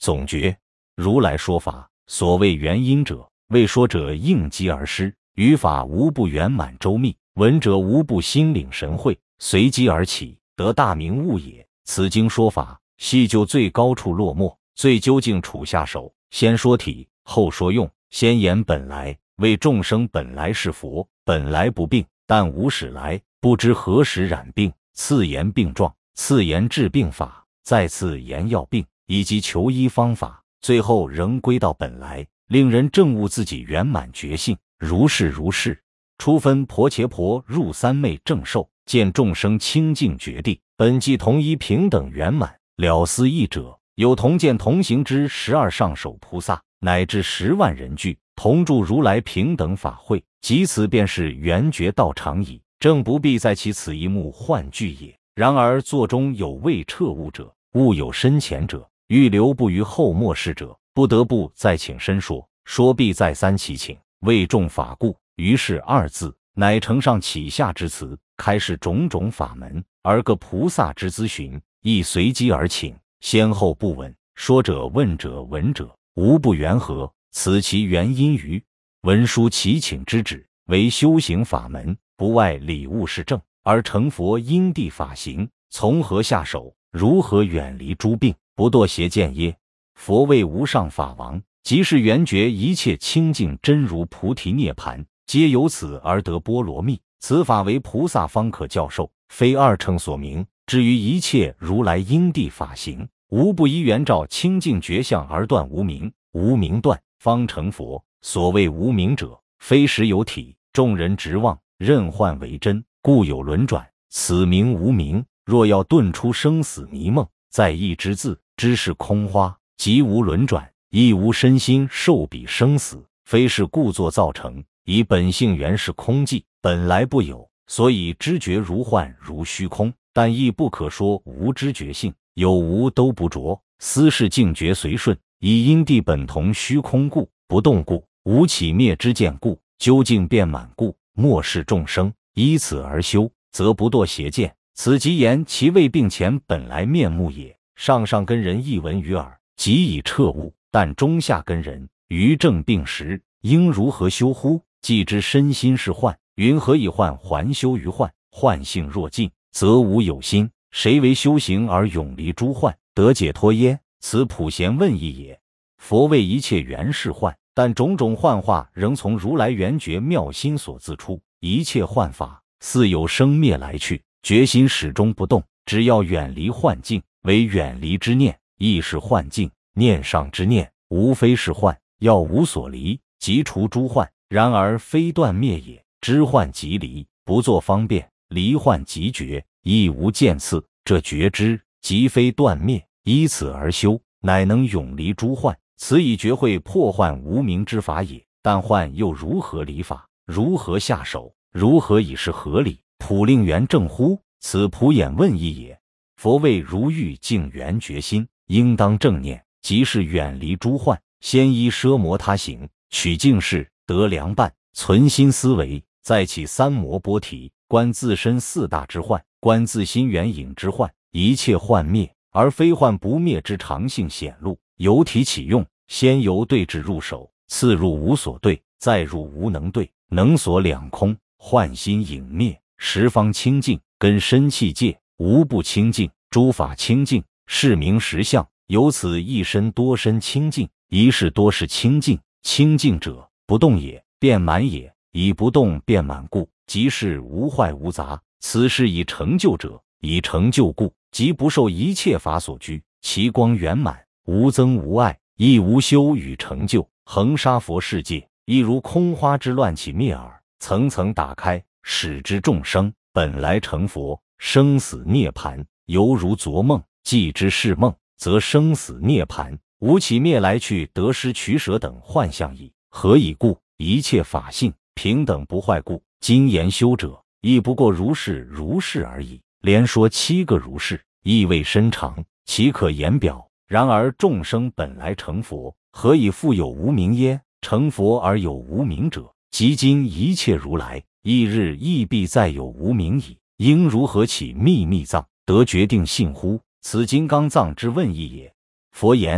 总诀，如来说法，所谓原因者，为说者应机而施，语法无不圆满周密，闻者无不心领神会，随机而起，得大明悟也。此经说法，系就最高处落末，最究竟处下手，先说体，后说用，先言本来，为众生本来是佛，本来不病，但无始来，不知何时染病，次言病状，次言治病法，再次言药病以及求医方法，最后仍归到本来，令人证悟自己圆满觉性，如是如是。初分婆伽婆入三昧正受，见众生清净觉地，本即同一平等圆满，了思义者，有同见同行之12上首菩萨，乃至10万人聚，同住如来平等法会，即此便是圆觉道场矣，正不必在其此一目幻句也。然而座中有未彻悟者，悟有深浅者，欲留不于后末世者，不得不再请深说，说必再三祈请，为众法故，于是2字，乃承上启下之词，开示种种法门，而各菩萨之咨询，亦随机而请，先后不闻，说者问者闻者，无不缘合，此其原因于文书祈请之旨，为修行法门，不外理悟是正，而成佛因地法行，从何下手，如何远离诸病，不堕邪见耶？佛谓无上法王，即是圆觉一切清净真如菩提涅盘，皆由此而得波罗蜜。此法为菩萨方可教授，非二乘所明。至于一切如来因地法行，无不依圆照清净觉相而断无明，无明断，方成佛。所谓无明者，非实有体，众人执妄，任幻为真，故有轮转。此名无明。若要顿出生死迷梦，在意之字，知是空花，即无轮转，亦无身心受彼生死，非是故作造成，以本性原是空寂，本来不有，所以知觉如幻如虚空，但亦不可说无知觉性，有无都不着，斯是境觉随顺，以因地本同虚空故，不动故，无起灭之见故，究竟遍满故，末世众生依此而修，则不堕邪见。此即言其未病前本来面目也。上上根人一闻于耳，即已彻悟，但中下根人于正病时，应如何修乎？既知身心是幻，云何以幻还修于幻？幻性若尽，则无有心，谁为修行而永离诸幻，得解脱耶？此普贤问义也。佛谓一切原是幻，但种种幻化仍从如来圆觉妙心所自出，一切幻法似有生灭来去，觉心始终不动，只要远离幻境，为远离之念，亦是幻境。念上之念，无非是幻，要无所离，即除诸幻。然而非断灭也，知幻即离，不作方便，离幻即觉，亦无见次。这觉知即非断灭，依此而修，乃能永离诸幻。此以觉会破幻无明之法也。但幻又如何离法？如何下手？如何以是合理？普令圆正乎？此普眼问义也。佛谓如欲净圆觉心，应当正念，即是远离诸幻，先依奢摩他行，取净事，得良伴，存心思维，再起三摩波提，观自身4大之幻，观自心缘影之幻，一切幻灭，而非幻不灭之常性显露。由体起用，先由对治入手，次入无所对，再入无能对，能所两空，幻心影灭，十方清净，根身气界无不清净，诸法清净，是名实相。由此一身多身清净，一事多事清净。清净者不动也，遍满也，以不动遍满故，即是无坏无杂。此事以成就者，以成就故，即不受一切法所拘，其光圆满，无增无碍，亦无修与成就。恒沙佛世界，亦如空花之乱起灭耳，层层打开，使之众生本来成佛。生死涅盘，犹如昨梦，既知是梦，则生死涅盘无起灭来去得失取舍等幻象矣。何以故？一切法性平等不坏故。今言修者，亦不过如是如是而已。连说7个如是，意味深长，岂可言表？然而众生本来成佛，何以复有无明耶？成佛而有无明者，即今一切如来，翌日亦必再有无明矣。应如何起秘密藏，得决定性乎？此金刚藏之问义也。佛言：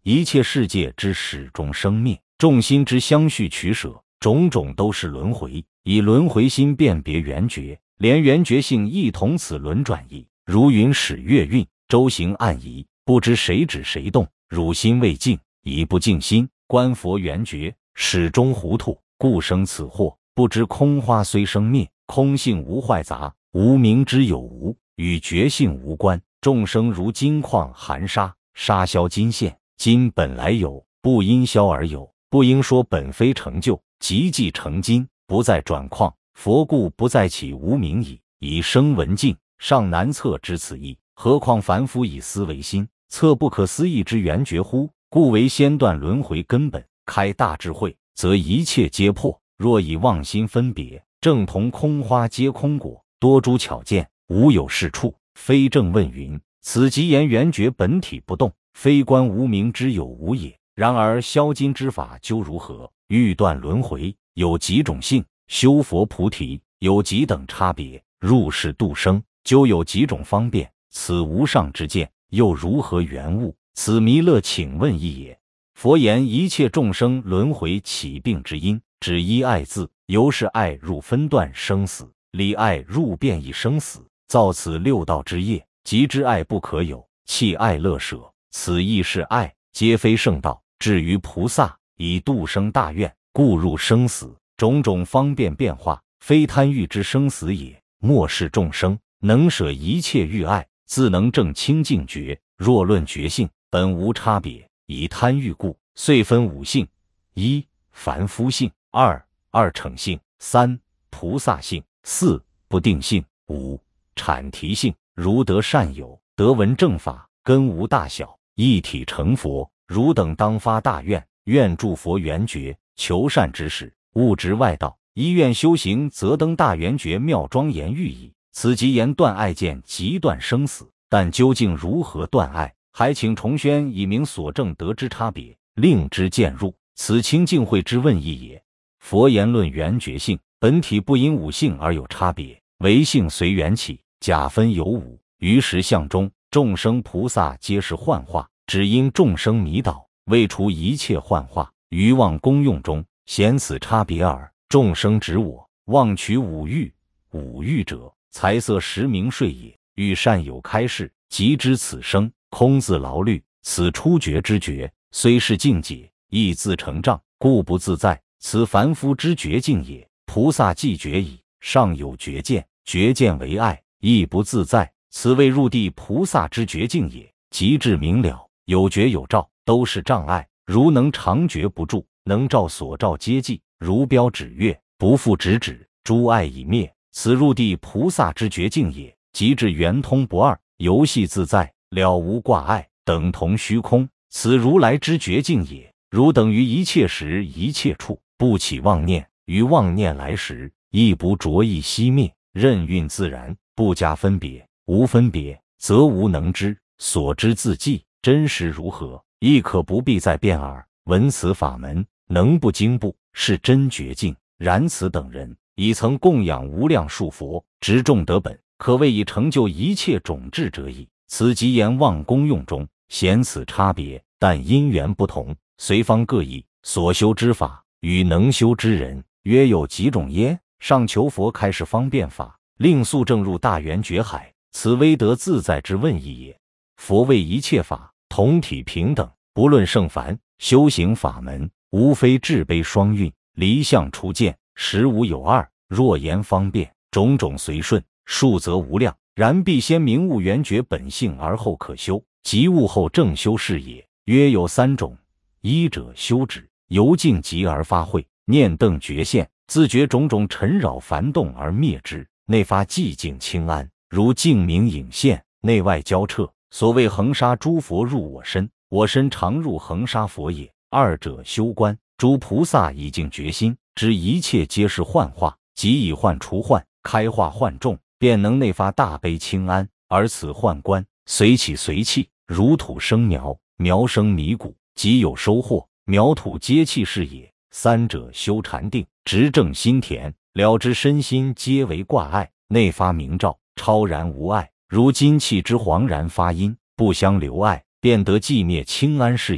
一切世界之始终生灭，众心之相续取舍，种种都是轮回。以轮回心辨别圆觉，连圆觉性亦同此轮转意。如云使月运，周行暗移，不知谁止谁动。汝心未静，以不静心观佛圆觉，始终糊涂，故生此祸。不知空花虽生灭，空性无坏杂，无明之有无，与觉性无关。众生如金矿含沙，沙消金现，金本来有，不因消而有，不应说本非成就，即即成金，不再转矿。佛故不再起无明矣。以声闻境，尚难测之此意，何况凡夫以思为心，测不可思议之圆觉乎？故为先断轮回根本，开大智慧，则一切皆破。若以妄心分别，正同空花皆空果，多诸巧见，无有是处。非正问云：此即言圆觉本体不动，非观无明之有无也。然而消金之法究如何？欲断轮回，有几种性；修佛菩提，有几等差别；入世度生，究有几种方便。此无上之见，又如何圆悟？此弥勒请问义也。佛言一切众生轮回起病之因，只依爱字，由是爱入分断生死，离爱入变异生死，造此六道之业。即知爱不可有，弃爱乐舍，此亦是爱，皆非圣道。至于菩萨，以度生大愿，故入生死，种种方便变化，非贪欲之生死也。莫视众生能舍一切欲爱，自能证清净觉。若论觉性，本无差别，以贪欲故，遂分五性：一、凡夫性；二乘性；三、菩萨性；四、不定性；五、阐提性。如得善友，得闻正法，根无大小，一体成佛。汝等当发大愿，愿助佛圆觉，求善之事，勿执外道。依愿修行，则登大圆觉妙庄严寓矣。此即言断爱见，即断生死。但究竟如何断爱，还请重宣以明所证得之差别，令之渐入。此清净慧之问义也。佛言论圆觉性，本体不因五性而有差别，唯性随缘起，假分有五。于实相中，众生菩萨皆是幻化，只因众生迷倒，未除一切幻化，于妄功用中显此差别耳。众生执我，妄取五欲，五欲者，财色食名睡也。欲善有开示，即知此生空自劳虑，此初觉之觉，虽是境界，亦自成障，故不自在。此凡夫之觉境也。菩萨既觉矣，尚有觉见，觉见为爱，亦不自在。此谓入地菩萨之觉境也。极致明了，有觉有照，都是障碍。如能常觉不住，能照所照皆寂，如标指月，不复直指，诸爱已灭。此入地菩萨之觉境也。极致圆通不二，游戏自在，了无挂碍，等同虚空。此如来之觉境也。如等于一切时一切处，不起妄念，于妄念来时，亦不着意熄灭，任运自然，不加分别。无分别，则无能知，所知自寂，真实如何，亦可不必再辩耳。闻此法门，能不惊怖，是真觉境。然此等人，已曾供养无量数佛，执众得本，可谓已成就一切种智者矣。此即言妄功用中显此差别，但因缘不同，随方各异，所修之法与能修之人约有几种耶？上求佛开示方便法，令速证入大圆觉海，此威德自在之问义也。佛为一切法同体平等，不论圣凡，修行法门无非智悲双运，离相出见，实无有二。若言方便，种种随顺，数则无量。然必先明悟圆觉本性，而后可修，即悟后正修是也。约有三种：一者修止，由静极而发慧，念瞪觉现，自觉种种尘扰烦动而灭之，内发寂静清安，如镜明影现，内外交彻。所谓恒沙诸佛入我身，我身常入恒沙佛也。二者修观，诸菩萨已净觉心，知一切皆是幻化，即以幻除幻，开化幻众，便能内发大悲清安。而此幻观随起随气，如土生苗，苗生米谷，即有收获，苗土皆气是也。三者修禅定，直正心田，了知身心皆为挂碍，内发明照，超然无碍，如金气之惶然发音，不相留碍，便得寂灭清安是也。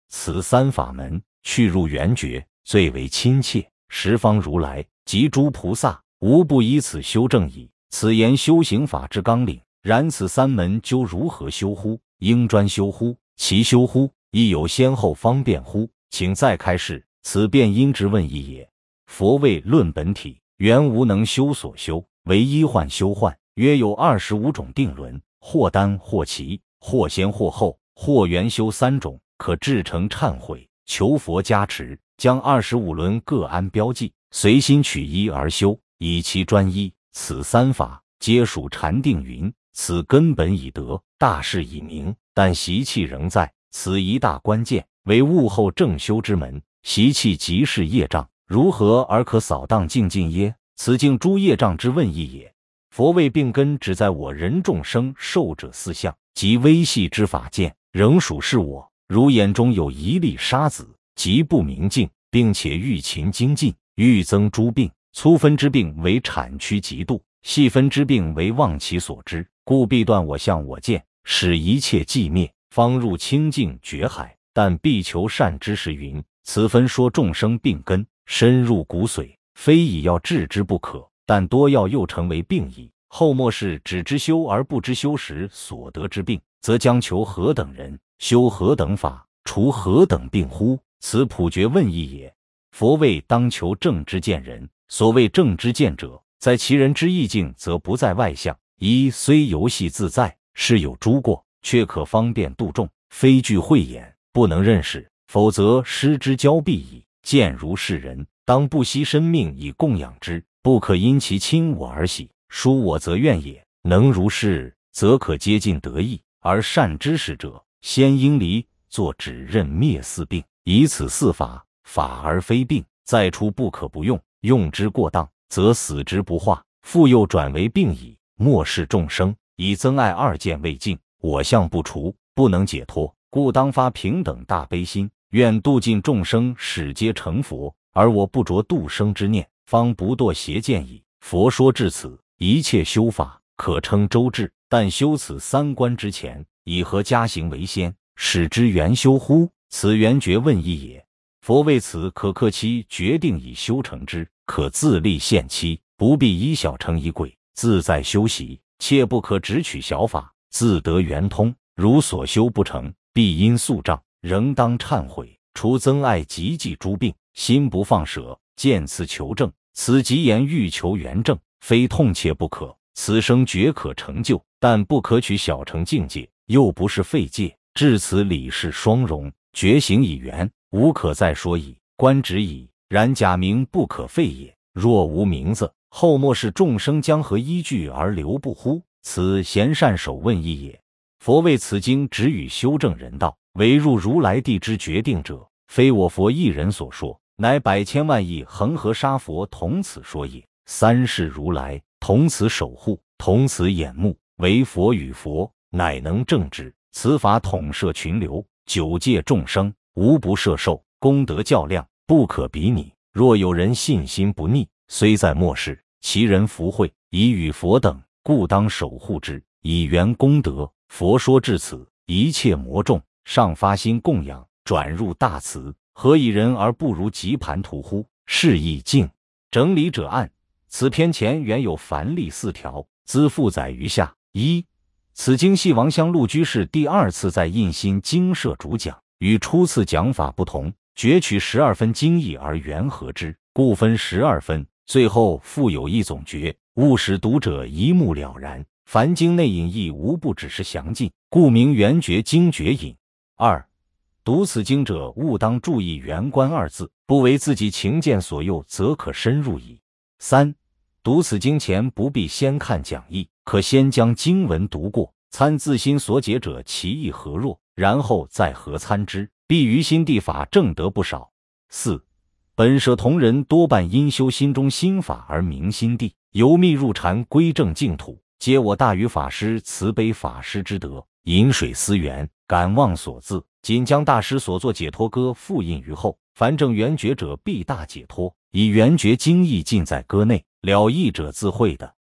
此三法门去入圆觉，最为亲切。十方如来及诸菩萨，无不依此修正矣。此言修行法之纲领。然此三门究如何修乎？应专修乎？其修乎？亦有先后方便乎？请再开示。此便因之问义也。佛谓论本体，原无能修所修，唯依幻修幻。约有25种定轮，或单或齐，或先或后，或圆修3种，可至诚忏悔，求佛加持，将25轮各安标记，随心取一而修，以其专一。此三法皆属禅定云。此根本已得，大势已明，但习气仍在，此一大关键，为悟后正修之门。习气即是业障，如何而可扫荡净尽耶？此净诸业障之问义也。佛谓病根只在我人众生受者4相，即微细之法见，仍属是我。如眼中有一粒沙子，极不明净，并且欲勤精进，欲增诸病。粗分之病为产躯极度，细分之病为忘其所知，故必断我相我见，使一切寂灭，方入清净觉海。但必求善知识云：此分说众生病根，深入骨髓，非以要治之不可。但多药又成为病矣。后末世只知修而不知修时所得之病，则将求何等人，修何等法，除何等病乎？此普觉问义也。佛谓当求正知见人。所谓正知见者，在其人之意境，则不在外相。一虽游戏自在，是有诸过，却可方便度众，非具慧眼，不能认识，否则失之交臂矣。见如是人，当不惜生命以供养之，不可因其亲我而喜，疏我则怨也。能如是，则可接近得意。而善知识者，先应离，作指认灭四病，以此四法，法而非病，再出不可不用。用之过当，则死之不化，复又转为病矣。末世众生以憎爱二见未尽，我相不除，不能解脱，故当发平等大悲心，愿度尽众生，使皆成佛。而我不着度生之念，方不堕邪见矣。佛说至此，一切修法可称周至，但修此三观之前，以何加行为先，使之圆修乎？此圆觉问义也。佛为此可克期决定以修成之，可自立限期，不必依小乘仪轨，自在修习，切不可只取小法，自得圆通。如所修不成，必因宿障，仍当忏悔，除憎爱及忌诸病，心不放舍，见此求证。此即言欲求圆正，非痛切不可。此生绝可成就，但不可取小乘境界，又不是废戒。至此理事双融，觉行已圆，无可再说矣，观止矣。然假名不可废也。若无名字，后末世众生将何依据而留不乎？此贤善守问义也。佛为此经只与修正人道，唯入如来地之决定者，非我佛一人所说，乃百千万亿恒河沙佛同此说也。三世如来同此守护，同此眼目，唯佛与佛，乃能正之。此法统摄群流，九界众生，无不摄受，功德较量，不可比拟。若有人信心不逆，虽在末世，其人福慧已与佛等，故当守护之，以圆功德。佛说至此，一切魔众上发心供养，转入大慈，何以人而不如极盘图乎？是亦静。整理者按。此篇前原有梵例4条，兹附载于下。一、此经系王香陆居士第2次在印心经舍主讲，与初次讲法不同，攫取12分经义而圆合之，故分12分。最后附有一总诀，务使读者一目了然。凡经内引义无不只是详尽，故名圆觉经诀引。二、读此经者，务当注意圆观2字，不为自己情见所诱，则可深入矣。三、读此经前不必先看讲义，可先将经文读过，参自心所解者其意何若，然后再合参之，必于心地法正得不少。四、本舍同人多半因修心中心法而明心地，由密入禅归正净土，皆我大禹法师慈悲法师之德，饮水思源，感望所自，仅将大师所作解脱歌复印于后。凡正圆觉者必大解脱，以圆觉经义尽在歌内，了义者自会的。